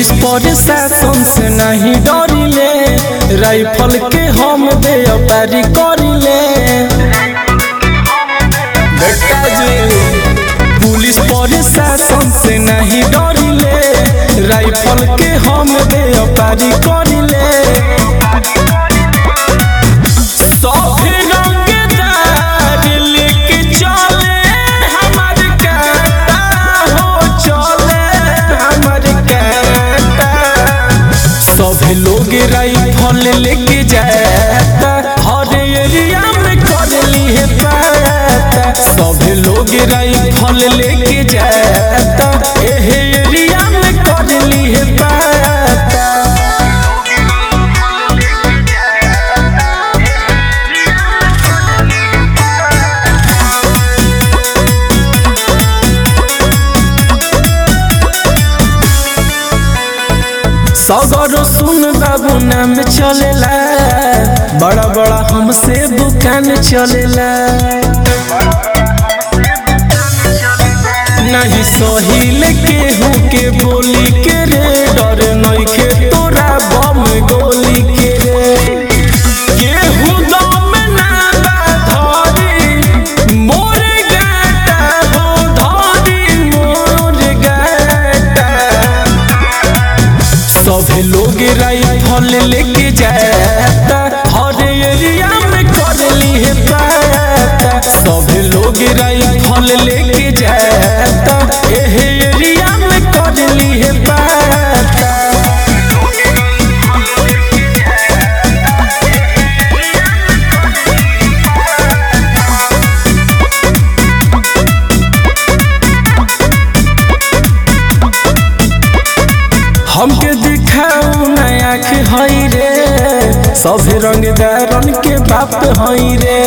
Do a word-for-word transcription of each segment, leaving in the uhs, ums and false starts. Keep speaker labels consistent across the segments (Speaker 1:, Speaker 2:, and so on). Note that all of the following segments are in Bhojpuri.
Speaker 1: पुलिस प्रशासन से नहीं डरिले, राइफल के हम दे पारी करिले। बेटा जी पुलिस प्रशासन से नहीं डरिले, राइफल के हम दे पारी करिले। लोग राइफल लेके जाता, हर एरिया में कर ली है पाता। सब लोग राइफल लेके जाता, एहे एरिया में कर ली है पाता। सगरो सुन बाबू नाम चलेला, बड़ा बड़ा हमसे दुकान चलेला। नहीं सहिल केहू के बोली के रे, डर नइखे तोरा बम गोली के रे। केहू दम ना धरी मोर गाटा हो, धरी मोर गाटा। सब लोग राइफल लेके जाता, हर एरिया में कर ली है पाता। सब लोग राइफल लेके जाता, एहे एरिया में कर ली है पाता। हमके दिखाऊ नया आँख हई रे, सब रंगदारन के बाप हई रे।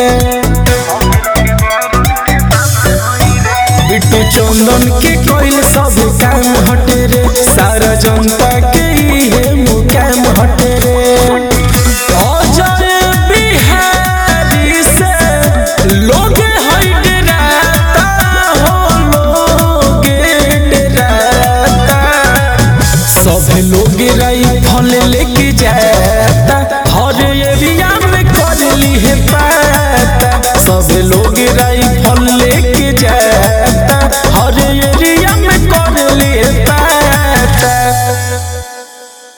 Speaker 1: बिट्टू चंदन के कोइल सब काम हटे रे, सारा जनता के